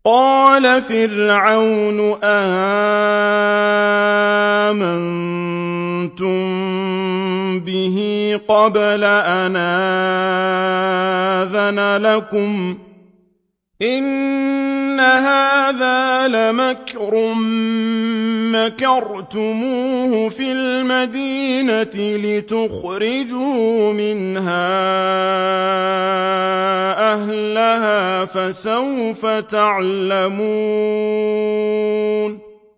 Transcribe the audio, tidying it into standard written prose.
قال فرعون آمنتم به قبل أن آذن لكم إن هذا لمكر مكرتموه في المدينة لتخرجوا منها أهلها فسوف تعلمون